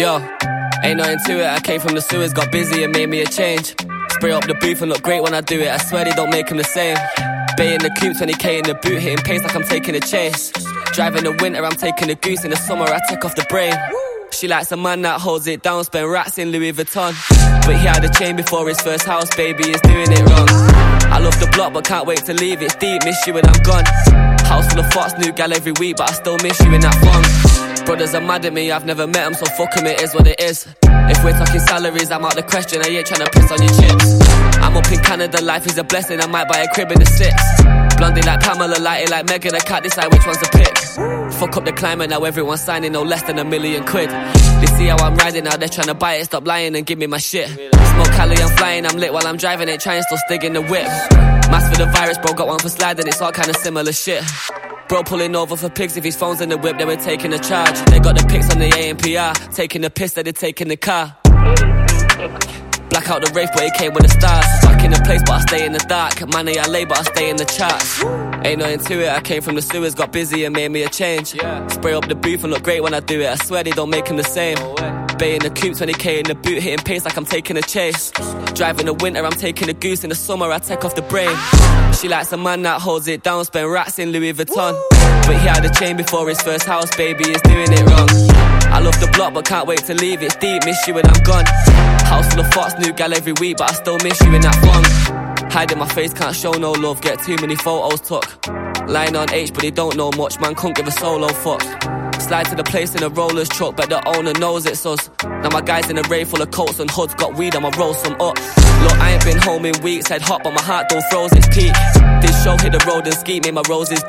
Yo, ain't nothing to it, I came from the sewers, got busy and made me a change. Spray up the booth and look great when I do it, I swear they don't make him the same. Bay in the coupe, 20k in the boot, hitting pace like I'm taking a chase. Driving the winter, I'm taking a goose, in the summer I take off the brain. She likes a man that holds it down, spend rats in Louis Vuitton. But he had a chain before his first house, baby is doing it wrong. I love the block but can't wait to leave, it's deep, miss you when I'm gone. House full of thoughts, new gal every week, but I still miss you in that fun. Brothers are mad at me, I've never met them, so fuck them, it is what it is. If we're talking salaries, I'm out the question, I ain't tryna piss on your chips. I'm up in Canada, life is a blessing, I might buy a crib in the six. Blondie like Pamela, lighty like Megan, I can't decide which one's to pick. Fuck up the climate, now everyone's signing no less than £1 million. They see how I'm riding, now they're tryna buy it, stop lying and give me my shit. Smoke Cali, I'm flying, I'm lit while I'm driving it, trying still stig in the whip. Mask for the virus, bro, got one for sliding, it's all kinda similar shit. Bro pulling over for pigs, if his phone's in the whip, then we're taking a charge. They got the pics on the ANPR, taking the piss that they're taking the car. Black out the rave, but it came with the stars. Stuck in the place, but I stay in the dark. Man, I lay, but I stay in the charts. Ain't nothing to it, I came from the sewers, got busy and made me a change. Spray up the booth and look great when I do it, I swear they don't make him the same. Bay in the coupe, 20k in the boot, hitting pace like I'm taking a chase. Driving the winter, I'm taking a goose, in the summer I take off the brain. She likes a man that holds it down, spend rats in Louis Vuitton. But he had a chain before his first house, baby is doing it wrong. I love the block but can't wait to leave, it's deep, miss you when I'm gone. House full of thoughts, new gal every week, but I still miss you in that fun. Hiding my face, can't show no love, get too many photos took. Lying on H but they don't know much, man couldn't give a solo fuck. Slide to the place in a roller's truck, bet the owner knows it's us. Now my guys in a rave full of coats and hoods, got weed, I'ma roll some up. Look, I ain't been home in weeks, head hot but my heart don't froze its peak. This show hit the road and ski, made my roses